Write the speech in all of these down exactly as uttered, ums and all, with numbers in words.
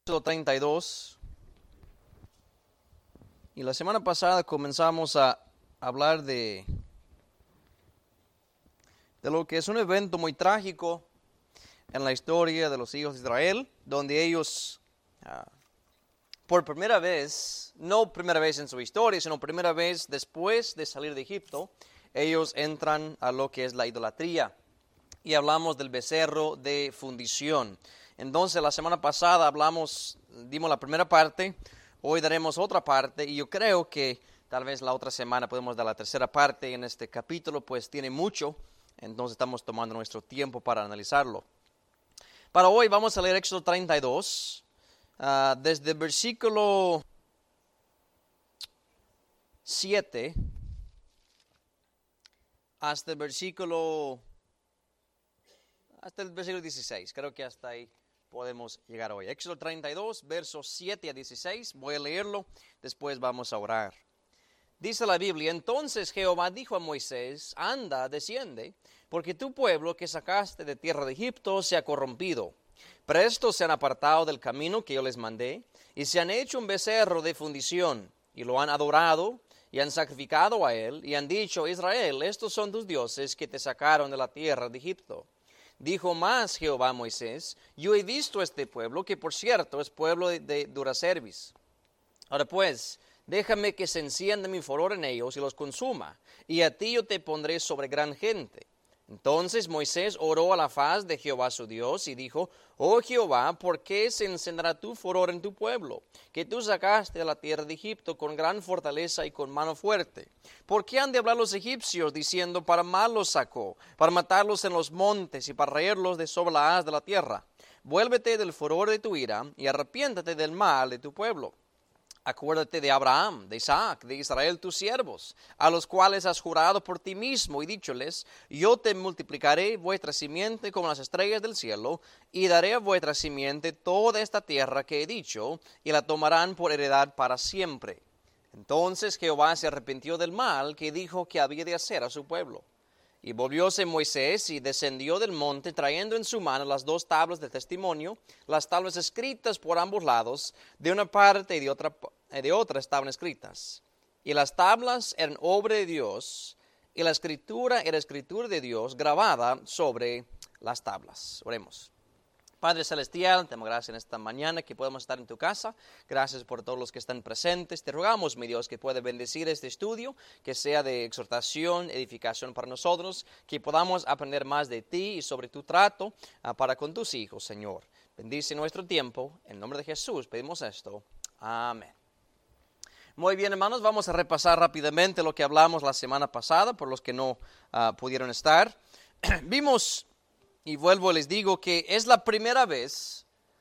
treinta y dos, y la semana pasada comenzamos a hablar de, de lo que es un evento muy trágico en la historia de los hijos de Israel, donde ellos, uh, por primera vez, no primera vez en su historia, sino primera vez después de salir de Egipto, ellos entran a lo que es la idolatría, y hablamos del becerro de fundición. Entonces, la semana pasada hablamos, dimos la primera parte, hoy daremos otra parte, y yo creo que tal vez la otra semana podemos dar la tercera parte en este capítulo, pues tiene mucho, entonces estamos tomando nuestro tiempo para analizarlo. Para hoy vamos a leer Éxodo treinta y dos, uh, desde el versículo siete hasta el versículo, hasta el versículo dieciséis, creo que hasta ahí podemos llegar hoy. Éxodo treinta y dos, versos siete a dieciséis, voy a leerlo, después vamos a orar. Dice la Biblia: entonces Jehová dijo a Moisés: anda, desciende, porque tu pueblo que sacaste de tierra de Egipto se ha corrompido. Presto se han apartado del camino que yo les mandé, y se han hecho un becerro de fundición, y lo han adorado, y han sacrificado a él, y han dicho: Israel, estos son tus dioses que te sacaron de la tierra de Egipto. Dijo más Jehová a Moisés: yo he visto este pueblo, que por cierto es pueblo de, de dura cerviz. Ahora pues, déjame que se encienda mi furor en ellos y los consuma, y a ti yo te pondré sobre gran gente. Entonces Moisés oró a la faz de Jehová su Dios y dijo: oh Jehová, ¿por qué se encenderá tu furor en tu pueblo, que tú sacaste de la tierra de Egipto con gran fortaleza y con mano fuerte? ¿Por qué han de hablar los egipcios diciendo: para mal los sacó, para matarlos en los montes y para reírlos de sobre la haz de la tierra? Vuélvete del furor de tu ira y arrepiéntate del mal de tu pueblo. Acuérdate de Abraham, de Isaac, de Israel tus siervos, a los cuales has jurado por ti mismo y dícholes: yo te multiplicaré vuestra simiente como las estrellas del cielo, y daré a vuestra simiente toda esta tierra que he dicho, y la tomarán por heredad para siempre. Entonces Jehová se arrepintió del mal que dijo que había de hacer a su pueblo. Y volvióse Moisés y descendió del monte, trayendo en su mano las dos tablas de testimonio, las tablas escritas por ambos lados, de una parte y de otra, de otra estaban escritas. Y las tablas eran obra de Dios, y la escritura era escritura de Dios, grabada sobre las tablas. Oremos. Padre Celestial, te damos gracias en esta mañana que podemos estar en tu casa. Gracias por todos los que están presentes. Te rogamos, mi Dios, que pueda bendecir este estudio, que sea de exhortación, edificación para nosotros, que podamos aprender más de ti y sobre tu trato uh, para con tus hijos, Señor. Bendice nuestro tiempo. En nombre de Jesús pedimos esto. Amén. Muy bien, hermanos, vamos a repasar rápidamente lo que hablamos la semana pasada, por los que no uh, pudieron estar. Vimos... Y vuelvo, les digo que es la primera vez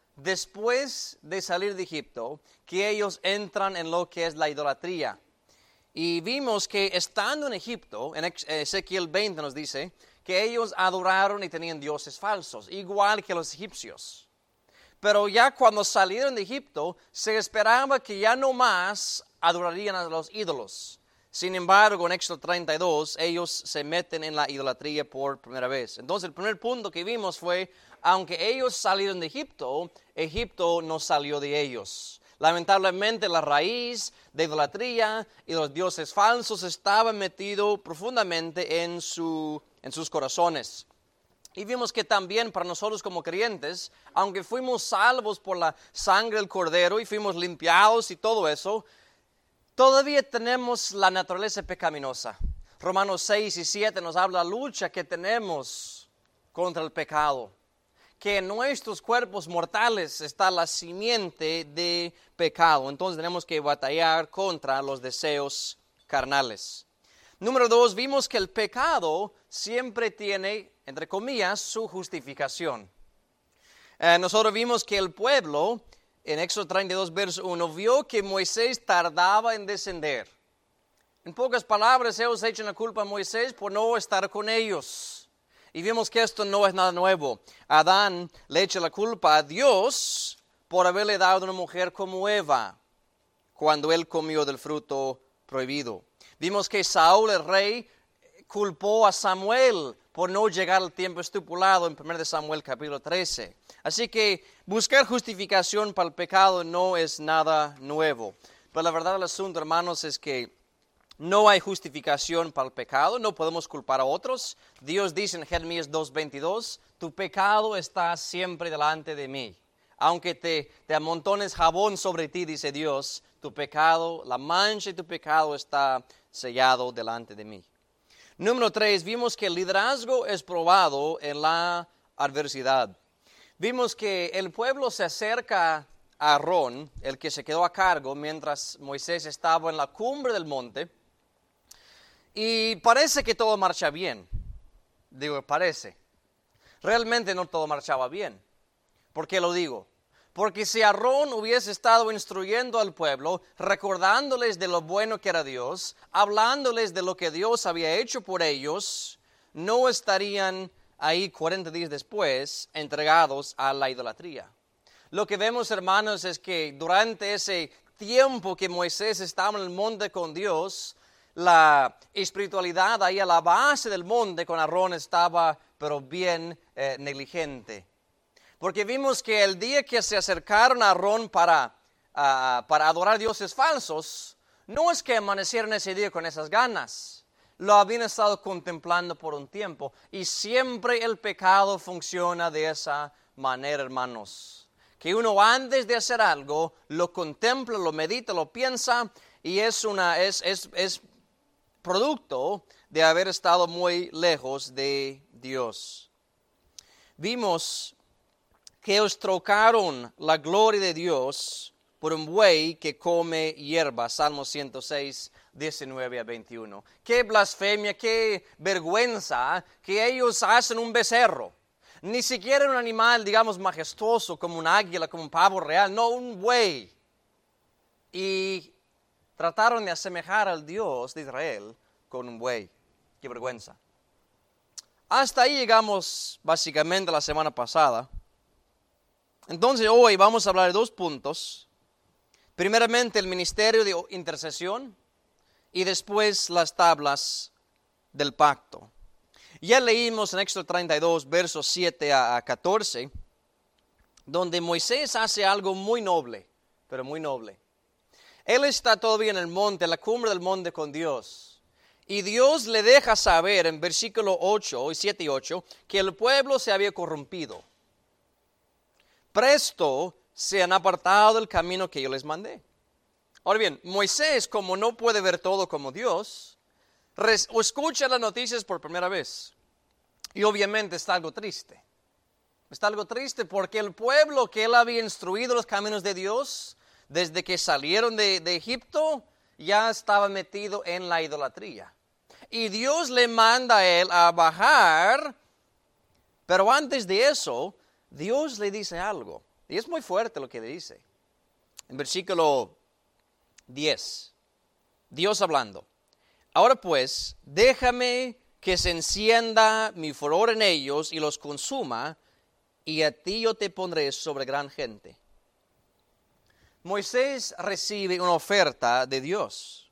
después de salir de Egipto que ellos entran en lo que es la idolatría. Y vimos que estando en Egipto, en Ezequiel veinte nos dice que ellos adoraron y tenían dioses falsos, igual que los egipcios. Pero ya cuando salieron de Egipto, se esperaba que ya no más adorarían a los ídolos. Sin embargo, en Éxodo treinta y dos, ellos se meten en la idolatría por primera vez. Entonces, el primer punto que vimos fue, aunque ellos salieron de Egipto, Egipto no salió de ellos. Lamentablemente, la raíz de idolatría y los dioses falsos estaba metido profundamente en, su, en sus corazones. Y vimos que también para nosotros como creyentes, aunque fuimos salvos por la sangre del Cordero y fuimos limpiados y todo eso, todavía tenemos la naturaleza pecaminosa. Romanos seis y siete nos habla de la lucha que tenemos contra el pecado. Que en nuestros cuerpos mortales está la simiente de pecado. Entonces tenemos que batallar contra los deseos carnales. Número dos, vimos que el pecado siempre tiene, entre comillas, su justificación. Eh, nosotros vimos que el pueblo... En Éxodo treinta y dos, verso uno, vio que Moisés tardaba en descender. En pocas palabras, ellos echan la culpa a Moisés por no estar con ellos. Y vimos que esto no es nada nuevo. Adán le echa la culpa a Dios por haberle dado una mujer como Eva, cuando él comió del fruto prohibido. Vimos que Saúl, el rey, culpó a Samuel por no llegar al tiempo estipulado en primero de Samuel capítulo trece. Así que buscar justificación para el pecado no es nada nuevo. Pero la verdad del asunto, hermanos, es que no hay justificación para el pecado, no podemos culpar a otros. Dios dice en Jeremías dos veintidós, tu pecado está siempre delante de mí. Aunque te, te amontones jabón sobre ti, dice Dios, tu pecado, la mancha de tu pecado está sellado delante de mí. Número tres, vimos que el liderazgo es probado en la adversidad. Vimos que el pueblo se acerca a Aarón, el que se quedó a cargo mientras Moisés estaba en la cumbre del monte, y parece que todo marcha bien. Digo, parece. Realmente no todo marchaba bien. ¿Por qué lo digo? Porque si Aarón hubiese estado instruyendo al pueblo, recordándoles de lo bueno que era Dios, hablándoles de lo que Dios había hecho por ellos, no estarían ahí cuarenta días después entregados a la idolatría. Lo que vemos, hermanos, es que durante ese tiempo que Moisés estaba en el monte con Dios, la espiritualidad ahí a la base del monte con Aarón estaba, pero bien eh, negligente. Porque vimos que el día que se acercaron a Aarón para, uh, para adorar dioses falsos, no es que amanecieron ese día con esas ganas. Lo habían estado contemplando por un tiempo. Y siempre el pecado funciona de esa manera, hermanos. Que uno antes de hacer algo, lo contempla, lo medita, lo piensa, y es, una, es, es, es producto de haber estado muy lejos de Dios. Vimos que os trocaron la gloria de Dios por un buey que come hierba. Salmo ciento seis, diecinueve a veintiuno. Qué blasfemia, qué vergüenza que ellos hacen un becerro. Ni siquiera un animal, digamos, majestuoso como un águila, como un pavo real. No, un buey. Y trataron de asemejar al Dios de Israel con un buey. Qué vergüenza. Hasta ahí llegamos básicamente la semana pasada. Entonces hoy vamos a hablar de dos puntos. Primeramente el ministerio de intercesión y después las tablas del pacto. Ya leímos en Éxodo treinta y dos, versos siete a catorce, donde Moisés hace algo muy noble, pero muy noble. Él está todavía en el monte, en la cumbre del monte con Dios. Y Dios le deja saber en versículo ocho, siete y ocho, que el pueblo se había corrompido. Presto se han apartado del camino que yo les mandé. Ahora bien, Moisés, como no puede ver todo como Dios, res, escucha las noticias por primera vez. Y obviamente está algo triste. Está algo triste porque el pueblo que él había instruido los caminos de Dios, desde que salieron de, de Egipto, ya estaba metido en la idolatría. Y Dios le manda a él a bajar, pero antes de eso, Dios le dice algo, y es muy fuerte lo que le dice. En versículo diez, Dios hablando. Ahora pues, déjame que se encienda mi furor en ellos y los consuma, y a ti yo te pondré sobre gran gente. Moisés recibe una oferta de Dios.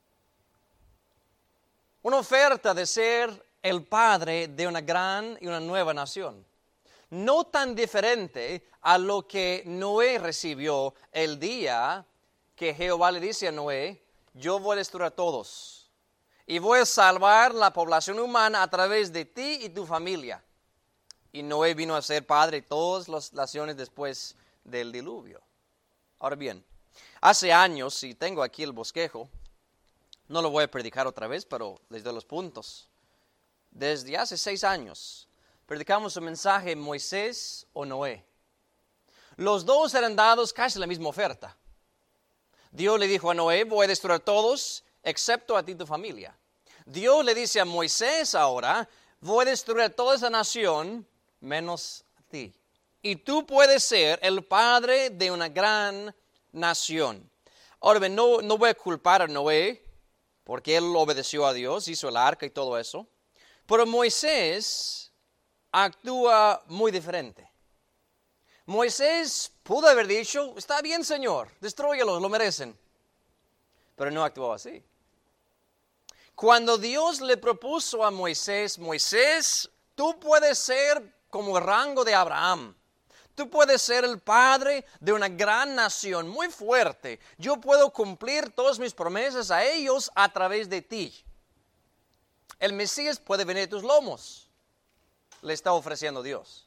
Una oferta de ser el padre de una gran y una nueva nación. No tan diferente a lo que Noé recibió el día que Jehová le dice a Noé, yo voy a destruir a todos y voy a salvar la población humana a través de ti y tu familia. Y Noé vino a ser padre de todas las naciones después del diluvio. Ahora bien, hace años, y tengo aquí el bosquejo, no lo voy a predicar otra vez, pero les doy los puntos. Desde hace seis años, predicamos un mensaje Moisés o Noé. Los dos eran dados casi la misma oferta. Dios le dijo a Noé, voy a destruir a todos, excepto a ti y tu familia. Dios le dice a Moisés ahora, voy a destruir a toda esa nación, menos a ti. Y tú puedes ser el padre de una gran nación. Ahora bien, no, no voy a culpar a Noé, porque él obedeció a Dios, hizo el arca y todo eso. Pero Moisés actúa muy diferente. Moisés pudo haber dicho, está bien, Señor, destrúyelos, lo merecen. Pero no actuó así. Cuando Dios le propuso a Moisés, Moisés, tú puedes ser como el rango de Abraham. Tú puedes ser el padre de una gran nación muy fuerte. Yo puedo cumplir todas mis promesas a ellos a través de ti. El Mesías puede venir de tus lomos. Le está ofreciendo Dios.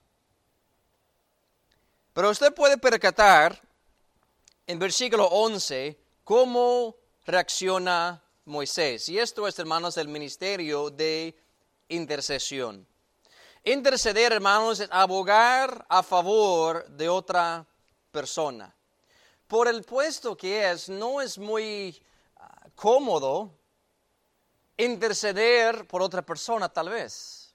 Pero usted puede percatar en versículo once cómo reacciona Moisés. Y esto es, hermanos, el ministerio de intercesión. Interceder, hermanos, es abogar a favor de otra persona. Por el puesto que es, no es muy uh, cómodo interceder por otra persona, tal vez.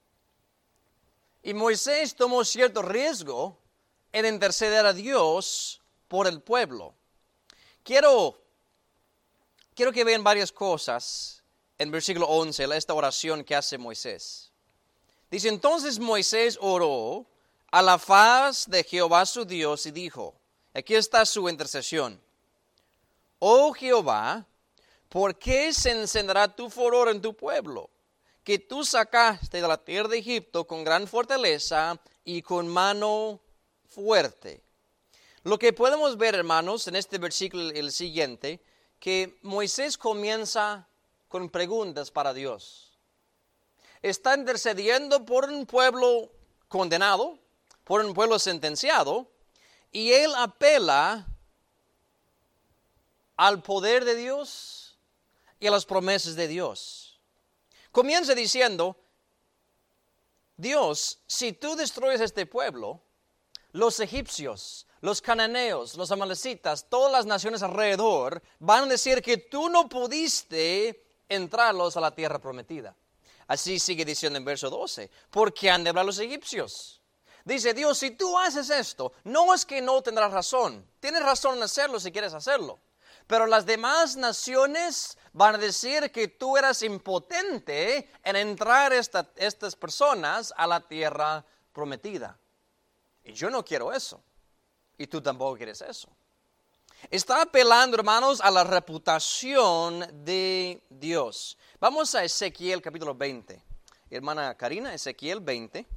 Y Moisés tomó cierto riesgo en interceder a Dios por el pueblo. Quiero, quiero que vean varias cosas en versículo once, esta oración que hace Moisés. Dice, entonces Moisés oró a la faz de Jehová su Dios y dijo, aquí está su intercesión. Oh Jehová, ¿por qué se encenderá tu furor en tu pueblo? Que tú sacaste de la tierra de Egipto con gran fortaleza y con mano fuerte. Lo que podemos ver, hermanos, en este versículo el siguiente, que Moisés comienza con preguntas para Dios. Está intercediendo por un pueblo condenado, por un pueblo sentenciado, y él apela al poder de Dios y a las promesas de Dios. Comienza diciendo, Dios, si tú destruyes este pueblo, los egipcios, los cananeos, los amalecitas, todas las naciones alrededor van a decir que tú no pudiste entrarlos a la tierra prometida. Así sigue diciendo en verso doce, ¿por qué han de hablar los egipcios? Dice Dios, si tú haces esto, no es que no tendrás razón. Tienes razón en hacerlo si quieres hacerlo. Pero las demás naciones van a decir que tú eras impotente en entrar esta, estas personas a la tierra prometida. Y yo no quiero eso. Y tú tampoco quieres eso. Está apelando, hermanos, a la reputación de Dios. Vamos a Ezequiel capítulo veinte. Hermana Karina, Ezequiel veinte.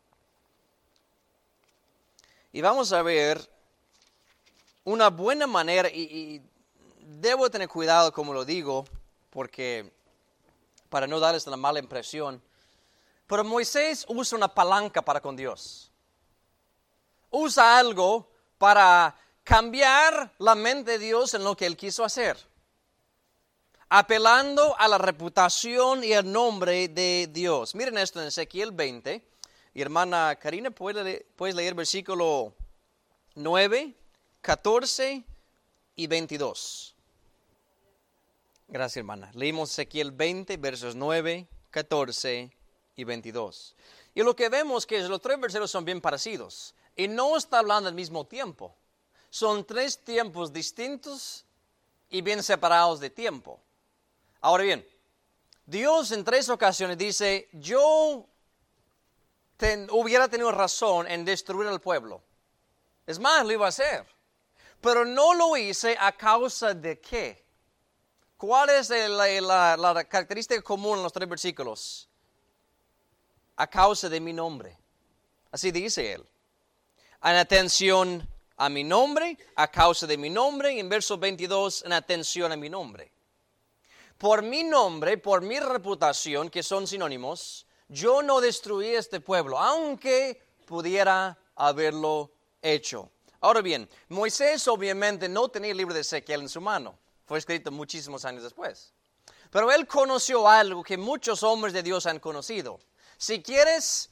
Y vamos a ver una buena manera, y, y debo tener cuidado como lo digo, porque para no darles la mala impresión. Pero Moisés usa una palanca para con Dios. Usa algo para cambiar la mente de Dios en lo que Él quiso hacer. Apelando a la reputación y el nombre de Dios. Miren esto en Ezequiel veinte. Y hermana Karina, ¿puedes leer, leer versículo nueve, catorce y veintidós? Gracias, hermana. Leímos Ezequiel veinte, versos nueve, catorce y veintidós. Y lo que vemos que los tres versículos son bien parecidos. Y no está hablando al mismo tiempo. Son tres tiempos distintos y bien separados de tiempo. Ahora bien, Dios en tres ocasiones dice, yo ten, hubiera tenido razón en destruir al pueblo. Es más, lo iba a hacer. Pero no lo hice a causa de qué. ¿Cuál es la, la, la característica común en los tres versículos? A causa de mi nombre. Así dice él. En atención a mi nombre, a causa de mi nombre, y en verso veintidós, en atención a mi nombre. Por mi nombre, por mi reputación, que son sinónimos, yo no destruí este pueblo, aunque pudiera haberlo hecho. Ahora bien, Moisés obviamente no tenía el libro de Ezequiel en su mano. Fue escrito muchísimos años después. Pero él conoció algo que muchos hombres de Dios han conocido. Si quieres...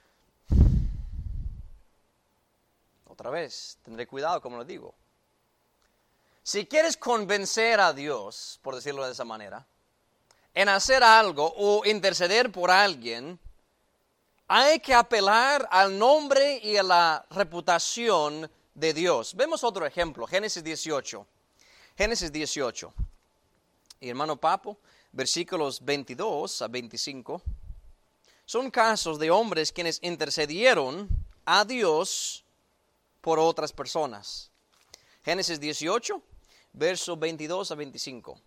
Otra vez, tendré cuidado como lo digo. Si quieres convencer a Dios, por decirlo de esa manera, en hacer algo o interceder por alguien, hay que apelar al nombre y a la reputación de Dios. Vemos otro ejemplo, Génesis dieciocho. Génesis dieciocho. Y hermano Papo, versículos veintidós a veinticinco. Son casos de hombres quienes intercedieron a Dios por otras personas. Génesis dieciocho, versos veintidós a veinticinco.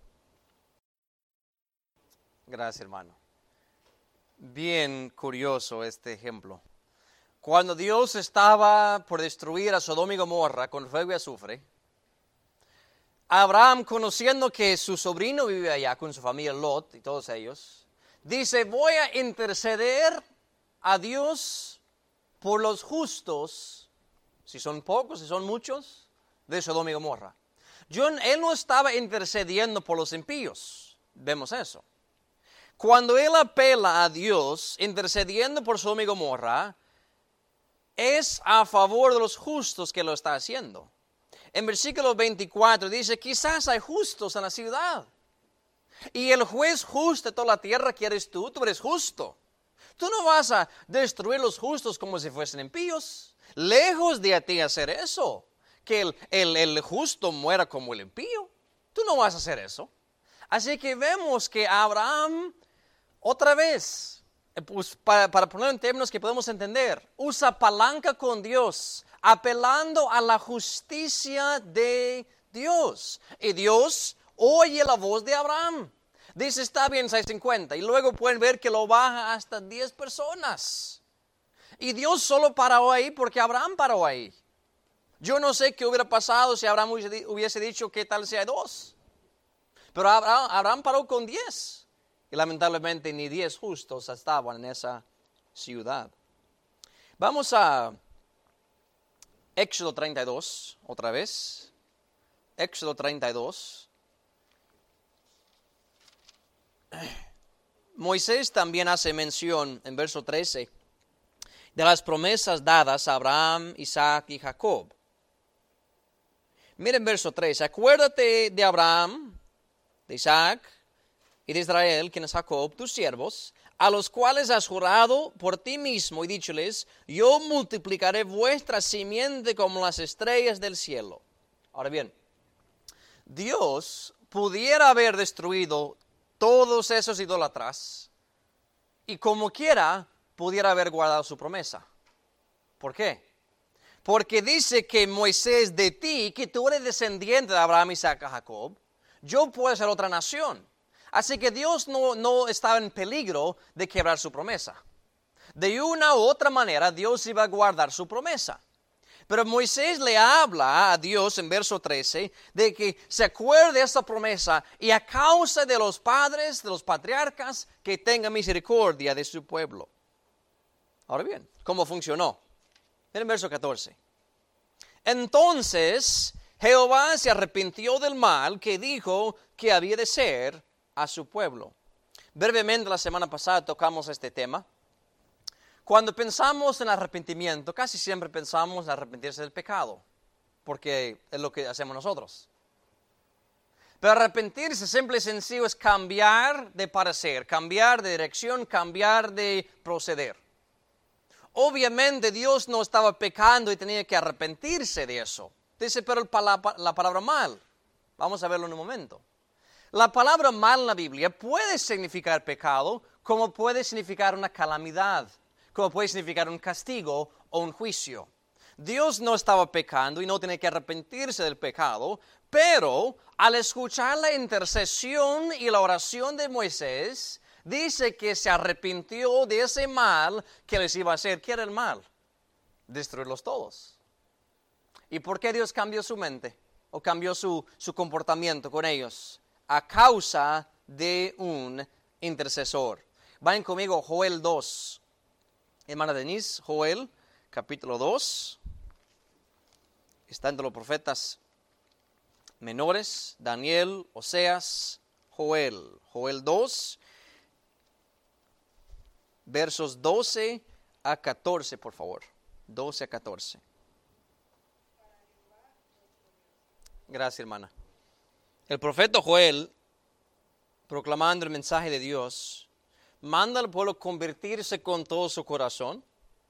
Gracias, hermano. Bien curioso este ejemplo. cuando Dios estaba por destruir a Sodoma y Gomorra con fuego y azufre, Abraham, conociendo que su sobrino vive allá con su familia Lot y todos ellos, dice, voy a interceder a Dios por los justos, si son pocos, si son muchos, de Sodoma y Gomorra. Yo, él no estaba intercediendo por los impíos, vemos eso. Cuando él apela a Dios, intercediendo por Sodoma y Gomorra, es a favor de los justos que lo está haciendo. En versículo veinticuatro dice, quizás hay justos en la ciudad. Y el juez justo de toda la tierra que eres tú, tú eres justo. Tú no vas a destruir los justos como si fuesen impíos. Lejos de ti hacer eso. Que el, el, el justo muera como el impío. Tú no vas a hacer eso. Así que vemos que Abraham, otra vez, pues para, para ponerlo en términos que podemos entender, usa palanca con Dios, apelando a la justicia de Dios. Y Dios oye la voz de Abraham. Dice, está bien, seiscientos cincuenta. Y luego pueden ver que lo baja hasta diez personas. Y Dios solo paró ahí porque Abraham paró ahí. Yo no sé qué hubiera pasado si Abraham hubiese dicho qué tal si hay dos. Pero Abraham, Abraham paró con diez. Y lamentablemente ni diez justos estaban en esa ciudad. Vamos a Éxodo treinta y dos, otra vez. Éxodo treinta y dos. Moisés también hace mención en verso trece de las promesas dadas a Abraham, Isaac y Jacob. Miren verso trece. Acuérdate de Abraham, de Isaac y de Israel, quien es Jacob, tus siervos, a los cuales has jurado por ti mismo y dícholes, yo multiplicaré vuestra simiente como las estrellas del cielo. Ahora bien, Dios pudiera haber destruido todos esos idólatras y como quiera pudiera haber guardado su promesa. ¿Por qué? Porque dice que Moisés de ti, que tú eres descendiente de Abraham, Isaac y Jacob, yo puedo ser otra nación. Así que Dios no, no estaba en peligro de quebrar su promesa. De una u otra manera, Dios iba a guardar su promesa. Pero Moisés le habla a Dios en verso trece de que se acuerde de esta promesa y a causa de los padres, de los patriarcas, que tenga misericordia de su pueblo. Ahora bien, ¿cómo funcionó? Miren verso catorce. Entonces Jehová se arrepintió del mal que dijo que había de ser a su pueblo. Brevemente la semana pasada tocamos este tema. Cuando pensamos en arrepentimiento, casi siempre pensamos en arrepentirse del pecado, porque es lo que hacemos nosotros. Pero arrepentirse simple y sencillo es cambiar de parecer, cambiar de dirección, cambiar de proceder. Obviamente Dios no estaba pecando y tenía que arrepentirse de eso. Dice, pero la palabra mal, vamos a verlo en un momento. La palabra mal en la Biblia puede significar pecado, como puede significar una calamidad, como puede significar un castigo o un juicio. Dios no estaba pecando y no tenía que arrepentirse del pecado, pero al escuchar la intercesión y la oración de Moisés, dice que se arrepintió de ese mal que les iba a hacer. ¿Qué era el mal? Destruirlos todos. ¿Y por qué Dios cambió su mente o cambió su, su comportamiento con ellos? A causa de un intercesor. Vayan conmigo Joel dos. Hermana Denise, Joel, capítulo dos. Está entre los profetas menores, Daniel, Oseas, Joel. Joel dos, versos doce a catorce, por favor. doce a catorce. Gracias, hermana. El profeta Joel, proclamando el mensaje de Dios, manda al pueblo convertirse con todo su corazón,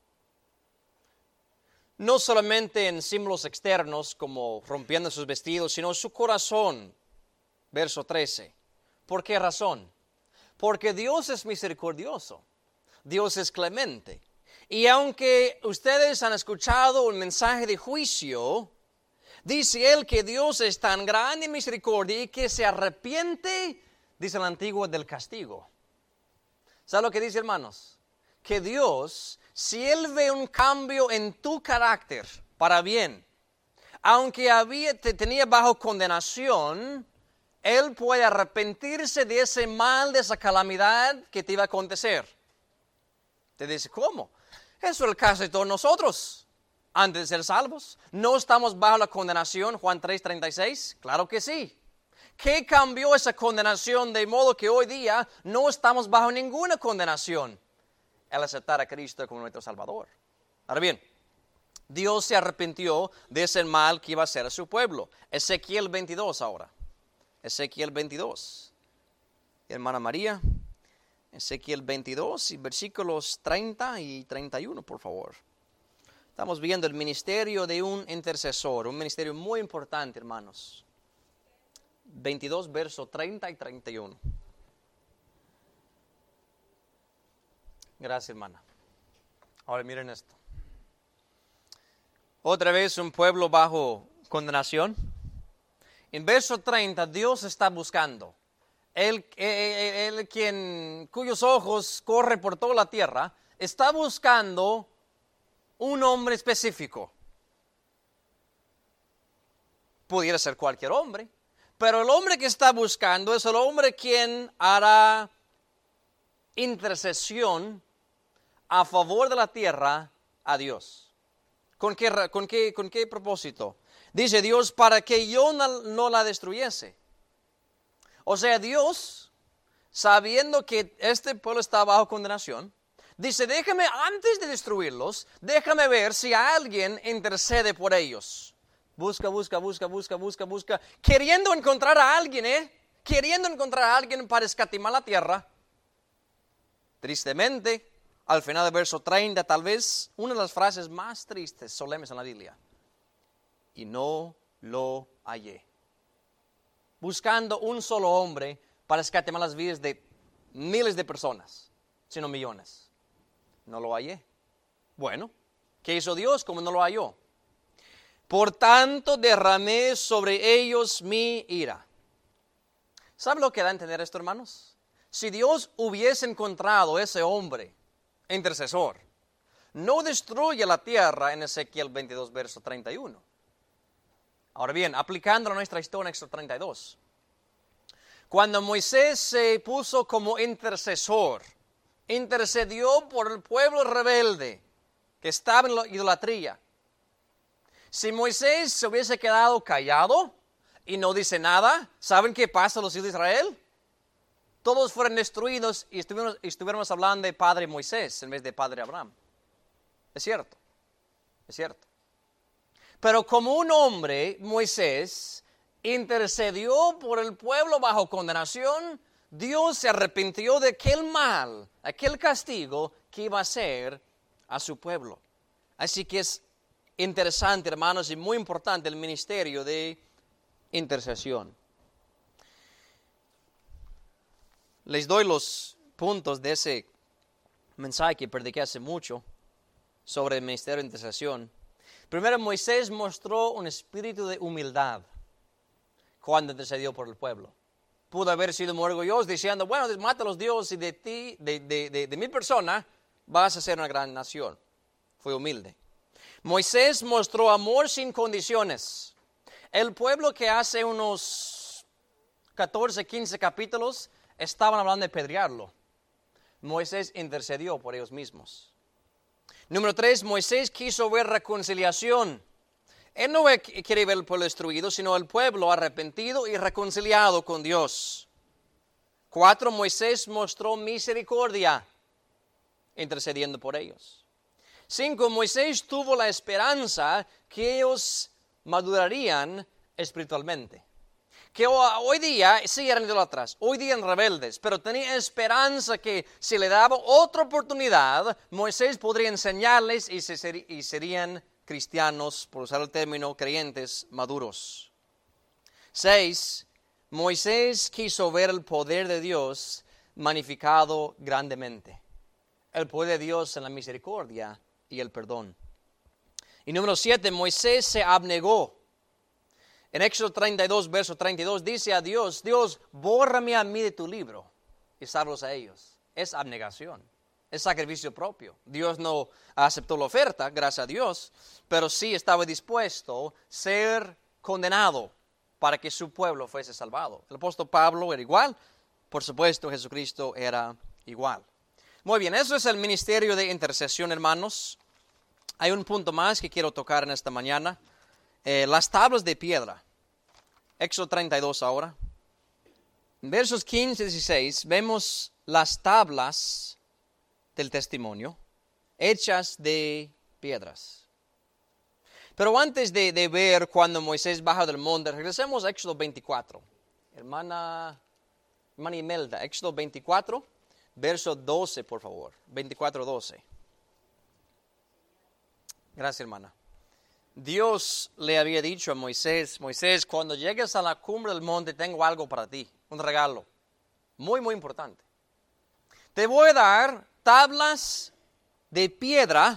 no solamente en símbolos externos como rompiendo sus vestidos, sino su corazón. Verso trece. ¿Por qué razón? Porque Dios es misericordioso, Dios es clemente. Y aunque ustedes han escuchado un mensaje de juicio, dice él que Dios es tan grande en misericordia y que se arrepiente, dice el antiguo, del castigo. ¿Sabe lo que dice, hermanos? Que Dios si Él ve un cambio en tu carácter para bien, aunque había, te tenía bajo condenación, Él puede arrepentirse de ese mal, de esa calamidad que te iba a acontecer. Te dice, ¿cómo? Eso es el caso de todos nosotros, antes de ser salvos. ¿No estamos bajo la condenación? Juan tres, treinta y seis. Claro que sí. ¿Qué cambió esa condenación de modo que hoy día no estamos bajo ninguna condenación? El aceptar a Cristo como nuestro Salvador. Ahora bien, Dios se arrepintió de ese mal que iba a hacer a su pueblo. Ezequiel veintidós ahora. Ezequiel veintidós. Hermana María, Ezequiel veintidós y versículos treinta y treinta y uno, por favor. Estamos viendo el ministerio de un intercesor, un ministerio muy importante, hermanos. veintidós, versos treinta y treinta y uno. Gracias, hermana. Ahora miren esto. Otra vez un pueblo bajo condenación. En verso treinta, Dios está buscando. Él, él, él quien, cuyos ojos corren por toda la tierra, está buscando un hombre específico. Pudiera ser cualquier hombre, pero el hombre que está buscando es el hombre quien hará intercesión a favor de la tierra a Dios. ¿Con qué, con qué, con qué propósito? Dice Dios, para que yo no, no la destruyese. O sea, Dios, sabiendo que este pueblo está bajo condenación, dice, déjame, antes de destruirlos, déjame ver si alguien intercede por ellos. Busca, busca, busca, busca, busca, busca, queriendo encontrar a alguien, ¿eh? Queriendo encontrar a alguien para escatimar la tierra. Tristemente, al final del verso treinta, tal vez una de las frases más tristes, solemnes en la Biblia. Y no lo hallé. Buscando un solo hombre para escatimar las vidas de miles de personas, sino millones. No lo hallé. Bueno, ¿qué hizo Dios como no lo halló? Por tanto derramé sobre ellos mi ira. ¿Sabe lo que da a entender esto, hermanos? Si Dios hubiese encontrado ese hombre intercesor, no destruye la tierra en Ezequiel veintidós, verso treinta y uno. Ahora bien, aplicando a nuestra historia en Éxodo treinta y dos. Cuando Moisés se puso como intercesor, intercedió por el pueblo rebelde que estaba en la idolatría. Si Moisés se hubiese quedado callado y no dice nada, ¿saben qué pasa a los hijos de Israel? Todos fueron destruidos y estuviéramos, estuviéramos hablando de padre Moisés en vez de padre Abraham. Es cierto, es cierto. Pero como un hombre, Moisés, intercedió por el pueblo bajo condenación, Dios se arrepintió de aquel mal, aquel castigo que iba a hacer a su pueblo. Así que es interesante, hermanos, y muy importante el ministerio de intercesión. Les doy los puntos de ese mensaje que prediqué hace mucho sobre el ministerio de intercesión. Primero, Moisés mostró un espíritu de humildad cuando intercedió por el pueblo. Pudo haber sido muy orgulloso diciendo, bueno, mata a los dioses y de ti, de, de, de, de mi persona, vas a ser una gran nación. Fue humilde. Moisés mostró amor sin condiciones. El pueblo que hace unos catorce, quince capítulos estaban hablando de pedrearlo. Moisés intercedió por ellos mismos. Número tres, Moisés quiso ver reconciliación. Él no quiere ver el pueblo destruido, sino el pueblo arrepentido y reconciliado con Dios. Cuatro, Moisés mostró misericordia, intercediendo por ellos. Cinco, Moisés tuvo la esperanza que ellos madurarían espiritualmente. Que hoy día sí eran idólatras, hoy día eran rebeldes, pero tenía esperanza que si le daba otra oportunidad, Moisés podría enseñarles y, se, y serían cristianos, por usar el término, creyentes maduros. Seis, Moisés quiso ver el poder de Dios magnificado grandemente. El poder de Dios en la misericordia y el perdón. Y número siete, Moisés se abnegó. En Éxodo treinta y dos, verso treinta y dos, dice a Dios, Dios, bórrame a mí de tu libro y sálvalos a ellos. Es abnegación. es sacrificio propio. Dios no aceptó la oferta, gracias a Dios, pero sí estaba dispuesto a ser condenado para que su pueblo fuese salvado. El apóstol Pablo era igual, por supuesto Jesucristo era igual. Muy bien, eso es el ministerio de intercesión, hermanos. Hay un punto más que quiero tocar en esta mañana. Eh, las tablas de piedra. Éxodo treinta y dos ahora. En versos quince y dieciséis vemos las tablas del testimonio hechas de piedras. Pero antes de, de ver cuando Moisés baja del monte, regresemos a Éxodo veinticuatro. Hermana, hermana Imelda, Éxodo veinticuatro, verso doce, por favor. veinticuatro, doce. Gracias, hermana. Dios le había dicho a Moisés, Moisés, cuando llegues a la cumbre del monte, tengo algo para ti, un regalo, muy, muy importante. Te voy a dar tablas de piedra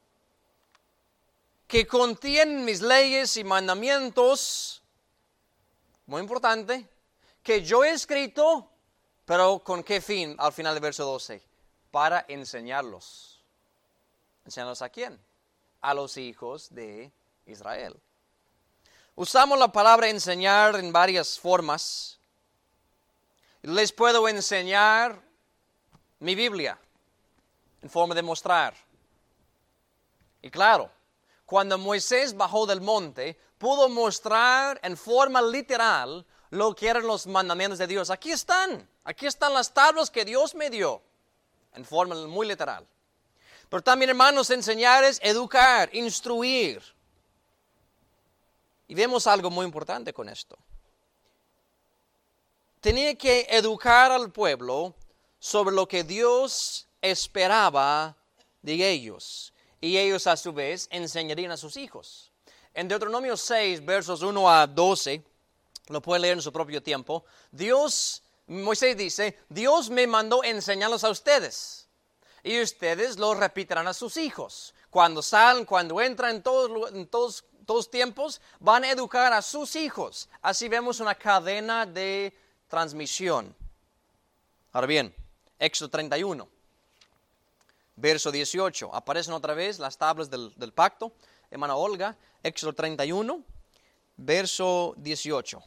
que contienen mis leyes y mandamientos, muy importante, que yo he escrito, pero ¿con qué fin? Al final del verso doce, para enseñarlos. ¿Enseñarlos a quién? A los hijos de Israel. Usamos la palabra enseñar en varias formas. Les puedo enseñar mi Biblia en forma de mostrar. Y claro, cuando Moisés bajó del monte, pudo mostrar en forma literal lo que eran los mandamientos de Dios. Aquí están, aquí están las tablas que Dios me dio, en forma muy literal. Pero también, hermanos, enseñar es educar, instruir. Y vemos algo muy importante con esto. Tenía que educar al pueblo sobre lo que Dios esperaba de ellos. Y ellos a su vez enseñarían a sus hijos. En Deuteronomio seis, versos uno a doce, lo pueden leer en su propio tiempo. Dios, Moisés dice, Dios me mandó enseñarlos a ustedes. Y ustedes lo repetirán a sus hijos. Cuando salen, cuando entran, en todos, en todos, todos tiempos, van a educar a sus hijos. Así vemos una cadena de transmisión. Ahora bien, Éxodo treinta y uno, verso dieciocho. Aparecen otra vez las tablas del, del pacto. Hermana Olga, Éxodo treinta y uno, verso dieciocho.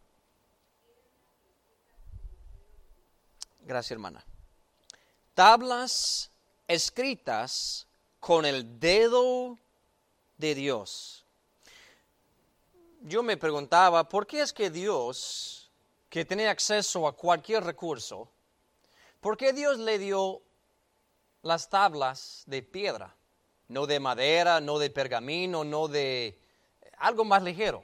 Gracias, hermana. Tablas escritas con el dedo de Dios. Yo me preguntaba, ¿por qué es que Dios, que tenía acceso a cualquier recurso, por qué Dios le dio las tablas de piedra? No de madera, no de pergamino, no de algo más ligero.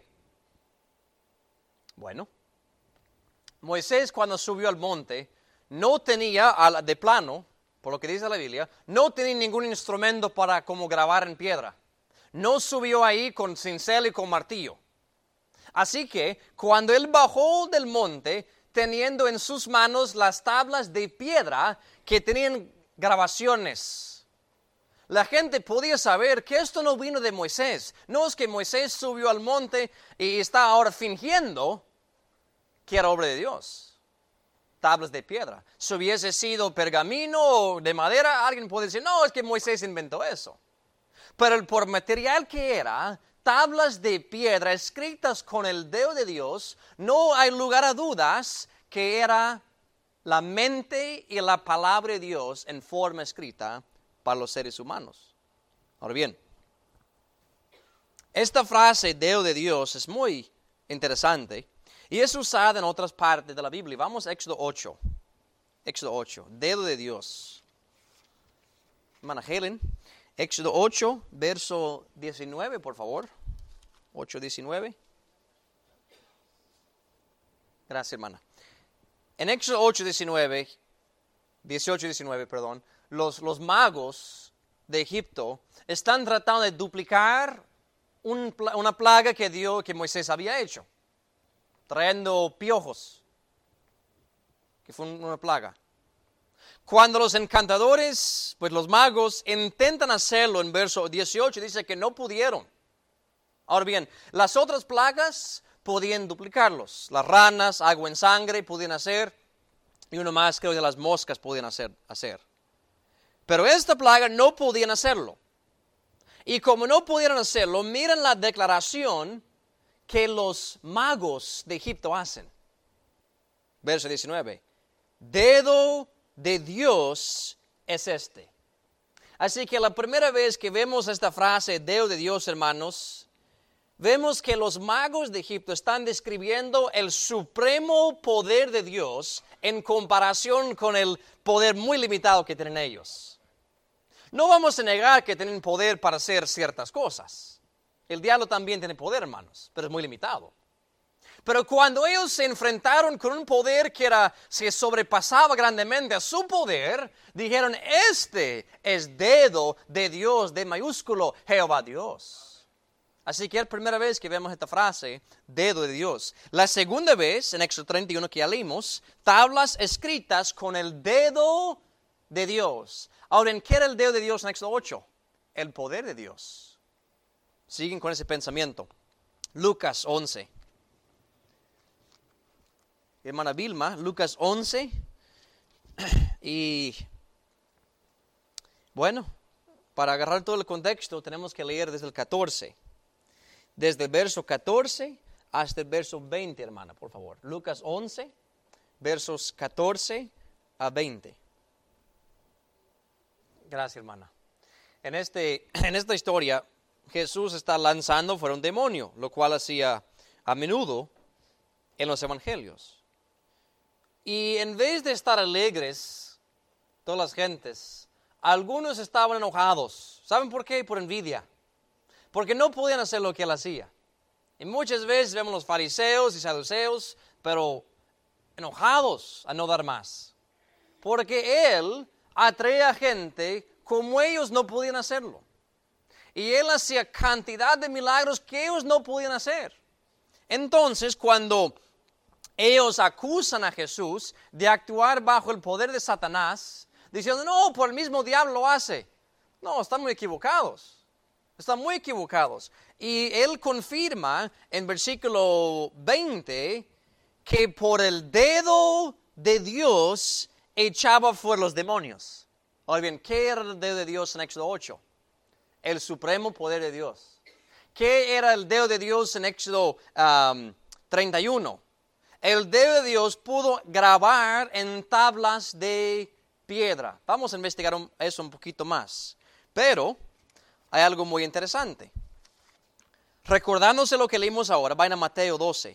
Bueno, Moisés cuando subió al monte, no tenía, de plano, por lo que dice la Biblia, no tenía ningún instrumento para como grabar en piedra. No subió ahí con cincel y con martillo. Así que cuando él bajó del monte, teniendo en sus manos las tablas de piedra que tenían grabaciones, la gente podía saber que esto no vino de Moisés. No es que Moisés subió al monte y está ahora fingiendo que era obra de Dios. Tablas de piedra. Si hubiese sido pergamino o de madera, alguien puede decir, no, es que Moisés inventó eso. Pero por material que era, tablas de piedra escritas con el dedo de Dios, no hay lugar a dudas que era la mente y la palabra de Dios en forma escrita para los seres humanos. Ahora bien, esta frase, dedo de Dios, es muy interesante. Y es usada en otras partes de la Biblia. Vamos a Éxodo ocho. Éxodo ocho. Dedo de Dios. Hermana Helen. Éxodo ocho, verso diecinueve, por favor. ocho, diecinueve. Gracias, hermana. En Éxodo ocho, diecinueve, dieciocho, diecinueve, perdón, los, los magos de Egipto están tratando de duplicar un, una plaga que, dio, que Moisés había hecho, trayendo piojos, que fue una plaga. Cuando los encantadores, pues los magos, intentan hacerlo en verso dieciocho, dice que no pudieron. Ahora bien, las otras plagas podían duplicarlos. Las ranas, agua en sangre podían hacer, y uno más creo que las moscas podían hacer. hacer. Pero esta plaga no podían hacerlo. Y como no pudieron hacerlo, miren la declaración que los magos de Egipto hacen. Verso diecinueve. Dedo de Dios es este. Así que la primera vez que vemos esta frase, dedo de Dios, hermanos, vemos que los magos de Egipto están describiendo el supremo poder de Dios en comparación con el poder muy limitado que tienen ellos. No vamos a negar que tienen poder para hacer ciertas cosas. El diablo también tiene poder, hermanos, pero es muy limitado. Pero cuando ellos se enfrentaron con un poder que era, se sobrepasaba grandemente a su poder, dijeron, este es dedo de Dios, de mayúsculo, Jehová Dios. Así que es la primera vez que vemos esta frase, dedo de Dios. La segunda vez, en Éxodo treinta y uno que ya leímos, tablas escritas con el dedo de Dios. Ahora, ¿en qué era el dedo de Dios en Éxodo ocho? El poder de Dios. Siguen con ese pensamiento. Lucas once. Hermana Vilma, Lucas once. Y bueno, para agarrar todo el contexto tenemos que leer desde el catorce. Desde el verso catorce hasta el verso veinte, hermana, por favor. Lucas once, versos catorce a veinte. Gracias, hermana. En, este, en esta historia, Jesús está lanzando fuera un demonio, lo cual hacía a menudo en los evangelios. Y en vez de estar alegres, todas las gentes, algunos estaban enojados. ¿Saben por qué? Por envidia. Porque no podían hacer lo que él hacía. Y muchas veces vemos los fariseos y saduceos, pero enojados a no dar más. Porque él atraía a gente como ellos no podían hacerlo. Y él hacía cantidad de milagros que ellos no podían hacer. Entonces, cuando ellos acusan a Jesús de actuar bajo el poder de Satanás, diciendo, no, por el mismo diablo lo hace. No, están muy equivocados. Están muy equivocados. Y él confirma en versículo veinte que por el dedo de Dios echaba fuera los demonios. Ahora bien, ¿qué era el dedo de Dios en Éxodo ocho? El supremo poder de Dios. ¿Qué era el dedo de Dios en Éxodo um, treinta y uno? El dedo de Dios pudo grabar en tablas de piedra. Vamos a investigar eso un poquito más. Pero hay algo muy interesante. Recordándose lo que leímos ahora, vayan a Mateo doce.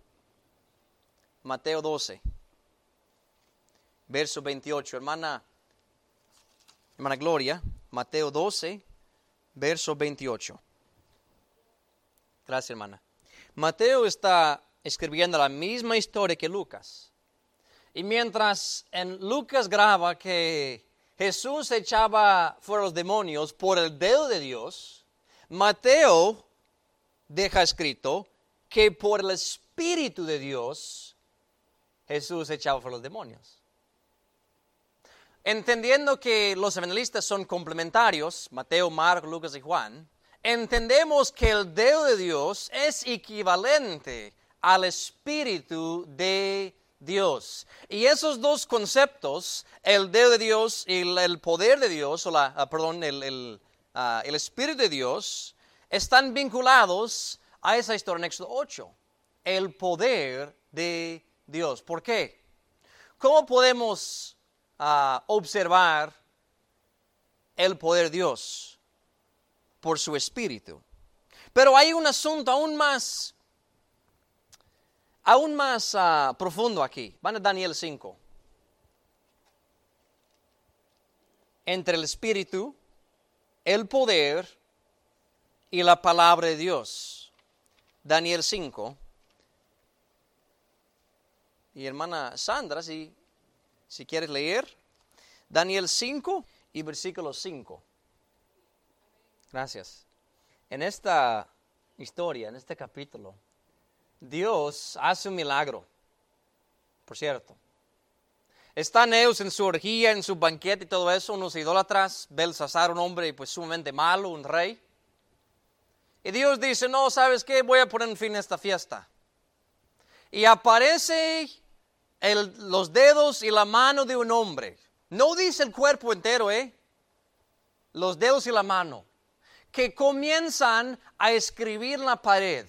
Mateo doce. Verso veintiocho. Hermana, hermana Gloria, Mateo doce, verso veintiocho. Gracias, hermana. Mateo está escribiendo la misma historia que Lucas. Y mientras en Lucas graba que Jesús echaba fuera los demonios por el dedo de Dios, Mateo deja escrito que por el Espíritu de Dios Jesús echaba fuera los demonios. Entendiendo que los evangelistas son complementarios, Mateo, Marcos, Lucas y Juan, entendemos que el dedo de Dios es equivalente al Espíritu de Dios. Y esos dos conceptos, el dedo de Dios y el, el poder de Dios, o la, uh, perdón, el, el, uh, el Espíritu de Dios, están vinculados a esa historia en Éxodo ocho. El poder de Dios. ¿Por qué? ¿Cómo podemos uh, observar el poder de Dios? Por su Espíritu. Pero hay un asunto aún más Aún más uh, profundo aquí. Van a Daniel cinco. Entre el Espíritu, el poder y la palabra de Dios. Daniel cinco. Y hermana Sandra, si, si quieres leer, Daniel cinco y versículo cinco. Gracias. En esta historia, en este capítulo, Dios hace un milagro, por cierto. Están ellos en su orgía, en su banquete y todo eso, unos idólatras, Belsasar, un hombre pues sumamente malo, un rey. Y Dios dice, no, ¿sabes qué? Voy a poner un fin a esta fiesta. Y aparece el, los dedos y la mano de un hombre. No dice el cuerpo entero, ¿eh? los dedos y la mano, que comienzan a escribir en la pared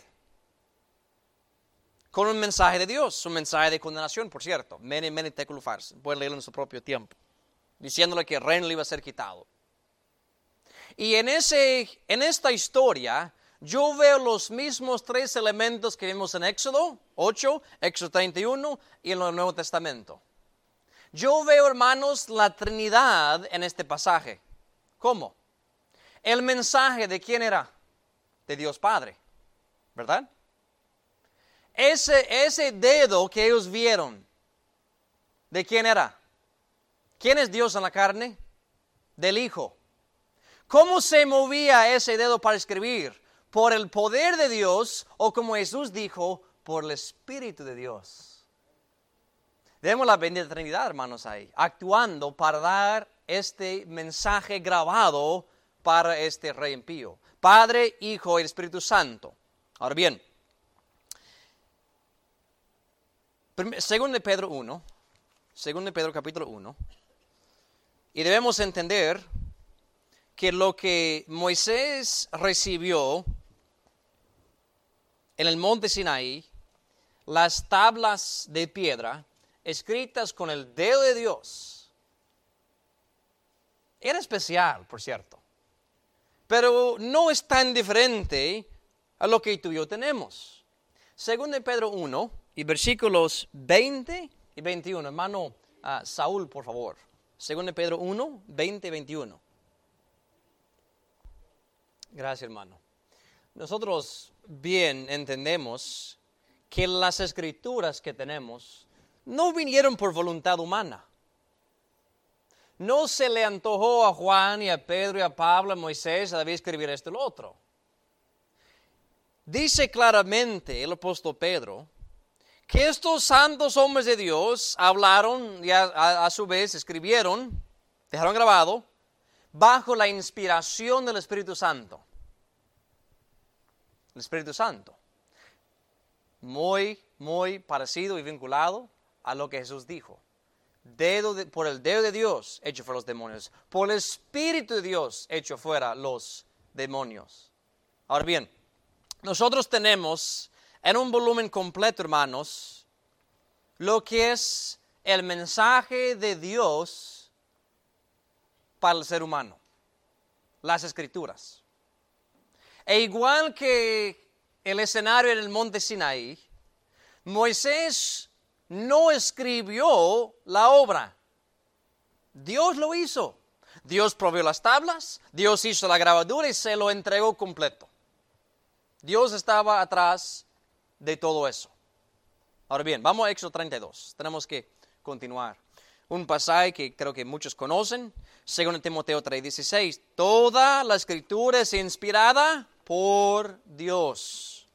con un mensaje de Dios, un mensaje de condenación, por cierto. Mene, mene, tekel upharsin. Pueden leerlo en su propio tiempo, diciéndole que el reino le iba a ser quitado. Y en, ese, en esta historia, yo veo los mismos tres elementos que vimos en Éxodo ocho, Éxodo treinta y uno y en el Nuevo Testamento. Yo veo, hermanos, la Trinidad en este pasaje. ¿Cómo? El mensaje de quién era? De Dios Padre, ¿verdad? Ese, ese dedo que ellos vieron, ¿de quién era? ¿Quién es Dios en la carne? Del Hijo. ¿Cómo se movía ese dedo para escribir? ¿Por el poder de Dios o, como Jesús dijo, por el Espíritu de Dios? Vemos la bendita Trinidad, hermanos, ahí, actuando para dar este mensaje grabado para este rey impío. Padre, Hijo y Espíritu Santo. Ahora bien, según de Pedro uno, según de Pedro capítulo uno, y debemos entender que lo que Moisés recibió en el monte Sinaí, las tablas de piedra escritas con el dedo de Dios, era especial, por cierto, pero no es tan diferente a lo que tú y yo tenemos. Según de Pedro uno, y versículos veinte y veintiuno, hermano uh, Saúl, por favor. Según de Pedro uno, veinte y veintiuno. Gracias, hermano. Nosotros bien entendemos que las escrituras que tenemos no vinieron por voluntad humana. No se le antojó a Juan y a Pedro y a Pablo, a Moisés, a David escribir esto y lo otro. Dice claramente el apóstol Pedro que estos santos hombres de Dios hablaron y a, a, a su vez escribieron, dejaron grabado, bajo la inspiración del Espíritu Santo. El Espíritu Santo. Muy, muy parecido y vinculado a lo que Jesús dijo. Dedo de, por el dedo de Dios hecho fuera los demonios. Por el Espíritu de Dios hecho fuera los demonios. Ahora bien, nosotros tenemos en un volumen completo, hermanos, lo que es el mensaje de Dios para el ser humano, las Escrituras. E igual que el escenario en el monte Sinaí, Moisés no escribió la obra. Dios lo hizo. Dios proveyó las tablas, Dios hizo la grabadura y se lo entregó completo. Dios estaba atrás de todo eso. Ahora bien, vamos a Éxodo treinta y dos. Tenemos que continuar. Un pasaje que creo que muchos conocen, según Timoteo tres dieciséis. Toda la Escritura es inspirada por Dios.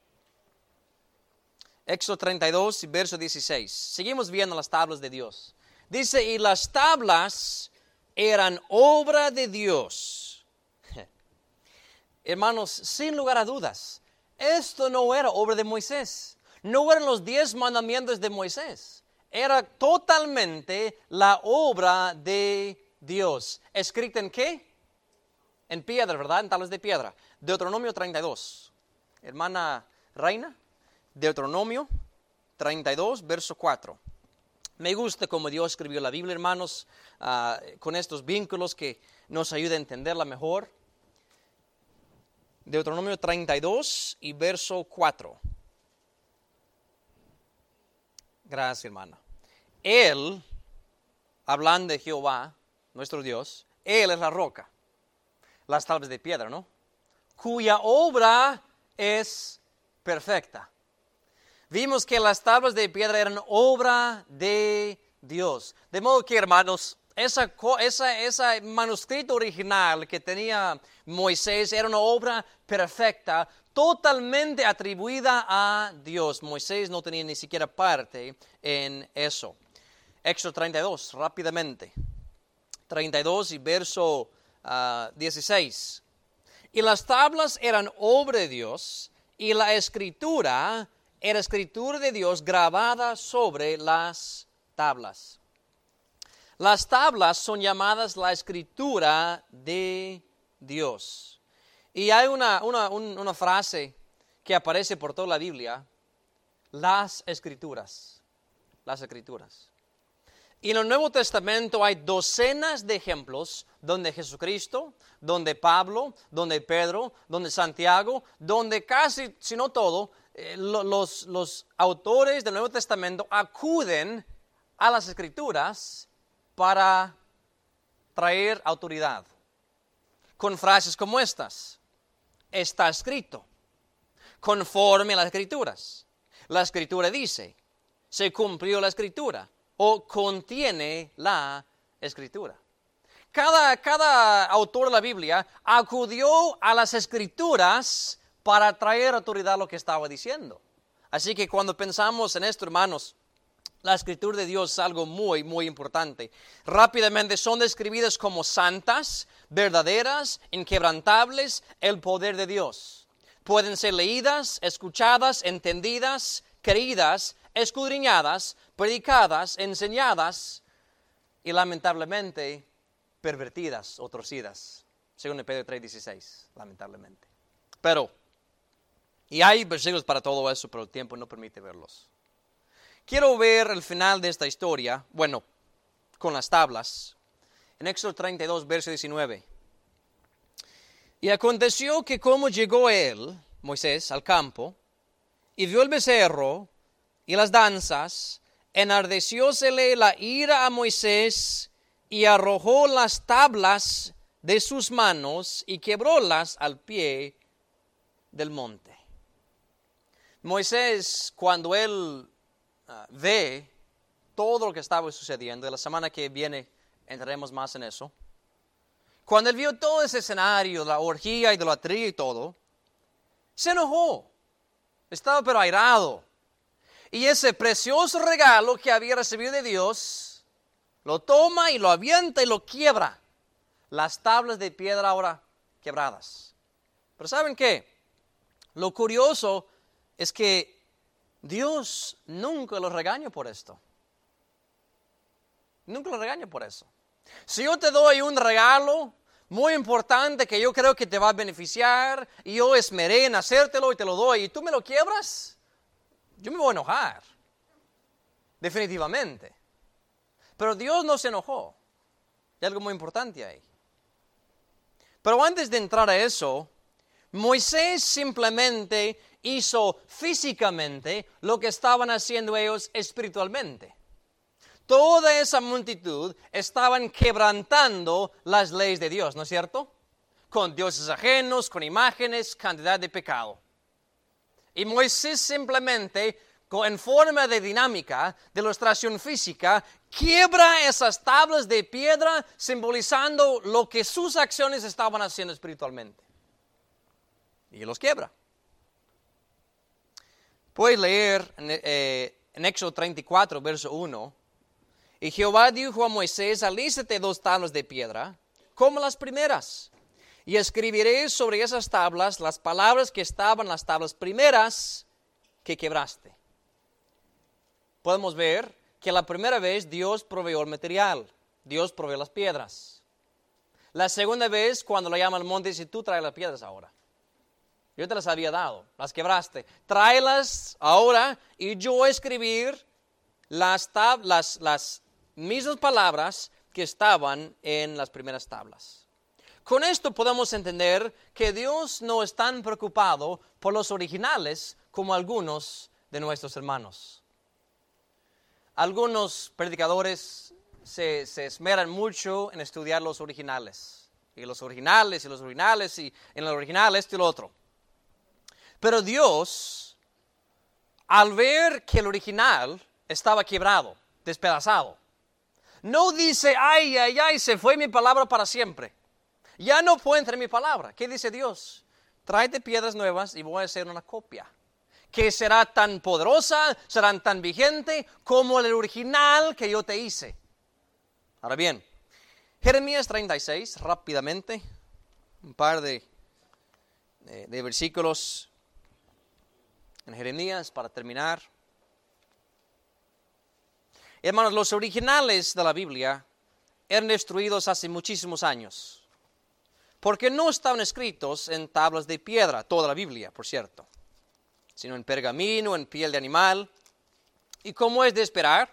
Éxodo treinta y dos, verso dieciséis. Seguimos viendo las tablas de Dios. Dice, y las tablas eran obra de Dios. Hermanos, sin lugar a dudas, esto no era obra de Moisés. No eran los diez mandamientos de Moisés. Era totalmente la obra de Dios. ¿Escrita en qué? En piedra, ¿verdad? En tablas de piedra. Deuteronomio treinta y dos. Hermana Reina, Deuteronomio treinta y dos, verso cuatro. Me gusta cómo Dios escribió la Biblia, hermanos, uh, con estos vínculos que nos ayuda a entenderla mejor. Deuteronomio treinta y dos y verso cuatro. Gracias, hermana. Él, hablando de Jehová, nuestro Dios, Él es la roca, las tablas de piedra, ¿no? Cuya obra es perfecta. Vimos que las tablas de piedra eran obra de Dios. De modo que, hermanos, esa, esa, ese manuscrito original que tenía Moisés era una obra perfecta, totalmente atribuida a Dios. Moisés no tenía ni siquiera parte en eso. Éxodo treinta y dos, rápidamente. treinta y dos y verso uh, dieciséis. Y las tablas eran obra de Dios, y la escritura era escritura de Dios grabada sobre las tablas. Las tablas son llamadas la escritura de Dios. Y hay una, una, un- una frase que aparece por toda la Biblia, las escrituras, las escrituras. Y en el Nuevo Testamento hay docenas de ejemplos donde Jesucristo, donde Pablo, donde Pedro, donde Santiago, donde casi, si no todo, eh, lo- los, los autores del Nuevo Testamento acuden a las escrituras para traer autoridad. Con frases como estas: está escrito, conforme a las escrituras. La escritura dice, se cumplió la escritura, o contiene la escritura. Cada, cada autor de la Biblia acudió a las escrituras para traer autoridad a lo que estaba diciendo. Así que cuando pensamos en esto, hermanos, la escritura de Dios es algo muy, muy importante. Rápidamente son describidas como santas, verdaderas, inquebrantables, el poder de Dios. Pueden ser leídas, escuchadas, entendidas, creídas, escudriñadas, predicadas, enseñadas y lamentablemente pervertidas o torcidas. Según Pedro tres dieciséis, lamentablemente. Pero, y hay versículos para todo eso, pero el tiempo no permite verlos. Quiero ver el final de esta historia, bueno, con las tablas, en Éxodo treinta y dos, verso diecinueve. Y aconteció que como llegó él, Moisés, al campo, y vio el becerro y las danzas, enardeciósele la ira a Moisés, y arrojó las tablas de sus manos, y quebrólas al pie del monte. Moisés, cuando él Uh, ve todo lo que estaba sucediendo, de la semana que viene entraremos más en eso. Cuando él vio todo ese escenario, la orgía, idolatría y todo, se enojó, estaba pero airado. Y ese precioso regalo que había recibido de Dios, lo toma y lo avienta y lo quiebra. Las tablas de piedra ahora quebradas. Pero ¿saben qué? Lo curioso es que Dios nunca los regaña por esto. Nunca los regaña por eso. Si yo te doy un regalo muy importante que yo creo que te va a beneficiar y yo esmeré en hacértelo y te lo doy y tú me lo quiebras, yo me voy a enojar. Definitivamente. Pero Dios no se enojó. Hay algo muy importante ahí. Pero antes de entrar a eso, Moisés simplemente hizo físicamente lo que estaban haciendo ellos espiritualmente. Toda esa multitud estaban quebrantando las leyes de Dios, ¿no es cierto? Con dioses ajenos, con imágenes, cantidad de pecado. Y Moisés simplemente, en forma de dinámica, de ilustración física, quiebra esas tablas de piedra simbolizando lo que sus acciones estaban haciendo espiritualmente. Y los quiebra. Puedes leer en, eh, en Éxodo treinta y cuatro, verso uno. Y Jehová dijo a Moisés, alístate dos tablas de piedra, como las primeras, y escribiré sobre esas tablas las palabras que estaban en las tablas primeras que quebraste. Podemos ver que la primera vez Dios proveyó el material, Dios proveyó las piedras. La segunda vez, cuando lo llama al monte, dice, tú trae las piedras ahora. Yo te las había dado, las quebraste. Tráelas ahora y yo voy a escribir las, tab- las, las mismas palabras que estaban en las primeras tablas. Con esto podemos entender que Dios no es tan preocupado por los originales como algunos de nuestros hermanos. Algunos predicadores se, se esmeran mucho en estudiar los originales. Y los originales, y los originales, y en los originales esto y lo otro. Pero Dios, al ver que el original estaba quebrado, despedazado, no dice, ay, ay, ay, se fue mi palabra para siempre. Ya no puede entrar mi palabra. ¿Qué dice Dios? Tráete piedras nuevas y voy a hacer una copia, que será tan poderosa, será tan vigente como el original que yo te hice. Ahora bien, Jeremías treinta y seis, rápidamente, un par de, de, de versículos. En Jeremías, para terminar. Hermanos, los originales de la Biblia eran destruidos hace muchísimos años, porque no estaban escritos en tablas de piedra, toda la Biblia, por cierto, sino en pergamino, en piel de animal. ¿Y cómo es de esperar?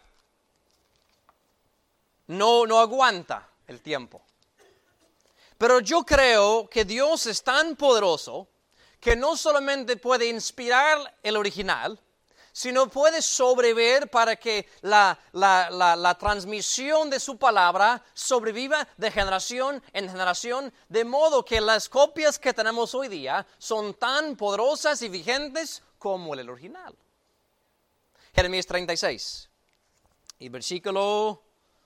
No, no aguanta el tiempo. Pero yo creo que Dios es tan poderoso que no solamente puede inspirar el original, sino puede sobrever para que la, la, la, la transmisión de su palabra sobreviva de generación en generación, de modo que las copias que tenemos hoy día son tan poderosas y vigentes como el original. Jeremías treinta y seis, y versículo,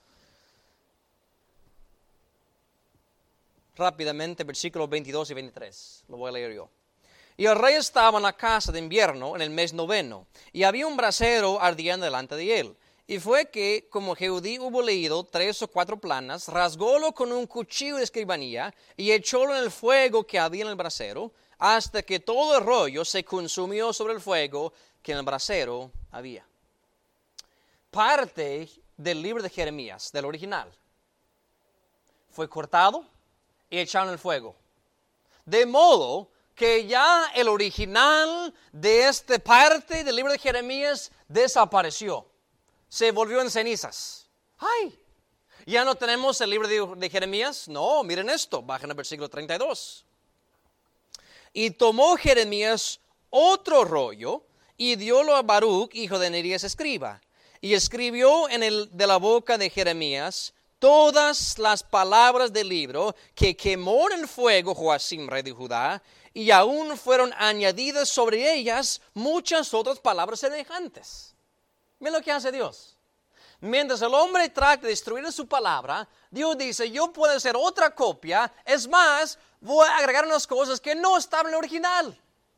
rápidamente, versículos veintidós y veintitrés, lo voy a leer yo. Y el rey estaba en la casa de invierno en el mes noveno, y había un brasero ardiendo delante de él. Y fue que, como Jehudí hubo leído tres o cuatro planas, rasgólo con un cuchillo de escribanía y echólo en el fuego que había en el brasero, hasta que todo el rollo se consumió sobre el fuego que en el brasero había. Parte del libro de Jeremías, del original, fue cortado y echado en el fuego. De modo que ya el original de esta parte del libro de Jeremías desapareció. Se volvió en cenizas. ¡Ay! ¿Ya no tenemos el libro de, de Jeremías? No, miren esto. Bajen al versículo treinta y dos. Y tomó Jeremías otro rollo y diólo a Baruch, hijo de Nerías, escriba. Y escribió en el de la boca de Jeremías todas las palabras del libro que quemó en el fuego Joacim, rey de Judá, y aún fueron añadidas sobre ellas muchas otras palabras semejantes. Miren lo que hace Dios. Mientras el hombre trata de destruir su palabra, Dios dice, yo puedo hacer otra copia, es más, voy a agregar unas cosas que no estaban en el original.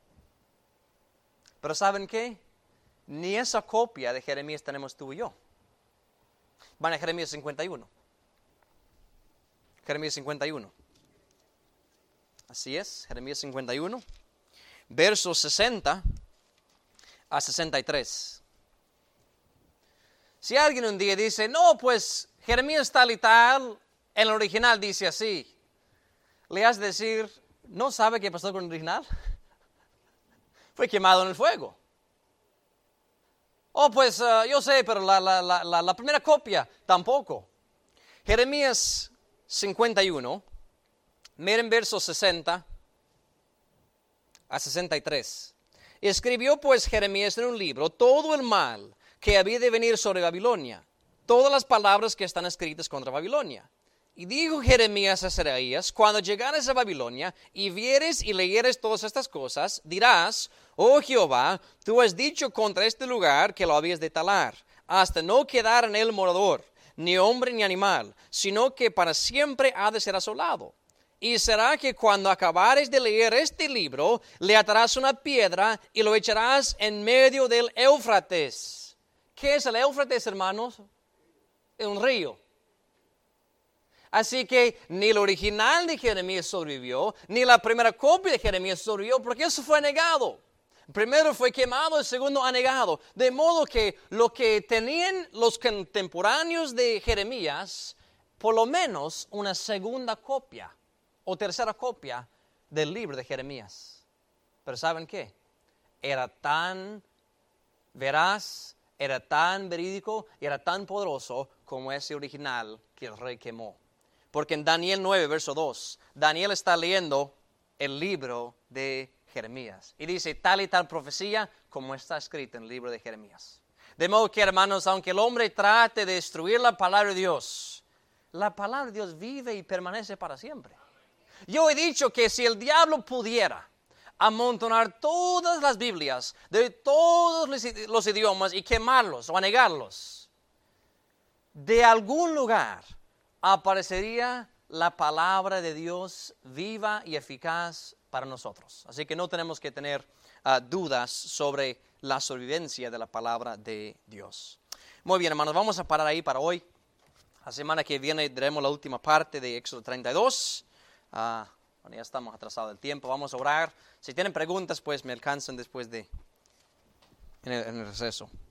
Pero ¿saben qué? Ni esa copia de Jeremías tenemos tú y yo. Van a Jeremías cincuenta y uno. Jeremías cincuenta y uno. Así es, Jeremías cincuenta y uno, versos sesenta a sesenta y tres. Si alguien un día dice, no, pues Jeremías tal y tal, en el original dice así, le has de decir, ¿no sabe qué pasó con el original? Fue quemado en el fuego. Oh, pues uh, yo sé, pero la, la, la, la, la primera copia tampoco. Jeremías cincuenta y uno, miren versos sesenta a sesenta y tres. Escribió pues Jeremías en un libro todo el mal que había de venir sobre Babilonia, todas las palabras que están escritas contra Babilonia. Y dijo Jeremías a Seraías, cuando llegares a Babilonia y vieres y leyeres todas estas cosas, dirás, oh Jehová, tú has dicho contra este lugar que lo habías de talar, hasta no quedar en él morador, ni hombre ni animal, sino que para siempre ha de ser asolado. Y será que cuando acabares de leer este libro, le atarás una piedra y lo echarás en medio del Éufrates. ¿Qué es el Éufrates, hermanos? Es un río. Así que ni el original de Jeremías sobrevivió, ni la primera copia de Jeremías sobrevivió, porque eso fue negado. El primero fue quemado, el segundo anegado. De modo que lo que tenían los contemporáneos de Jeremías, por lo menos una segunda copia o tercera copia del libro de Jeremías. Pero ¿saben qué? Era tan veraz, era tan verídico y era tan poderoso como ese original que el rey quemó. Porque en Daniel nueve, verso dos, Daniel está leyendo el libro de Jeremías. Y dice, tal y tal profecía como está escrita en el libro de Jeremías. De modo que, hermanos, aunque el hombre trate de destruir la palabra de Dios, la palabra de Dios vive y permanece para siempre. Yo he dicho que si el diablo pudiera amontonar todas las Biblias de todos los idiomas y quemarlos o anegarlos, de algún lugar aparecería la palabra de Dios viva y eficaz para nosotros. Así que no tenemos que tener uh, dudas sobre la sobrevivencia de la palabra de Dios. Muy bien, hermanos, vamos a parar ahí para hoy. La semana que viene daremos la última parte de Éxodo treinta y dos. Uh, bueno, ya estamos atrasados del tiempo, vamos a orar. Si tienen preguntas, pues me alcanzan después de en el, en el receso.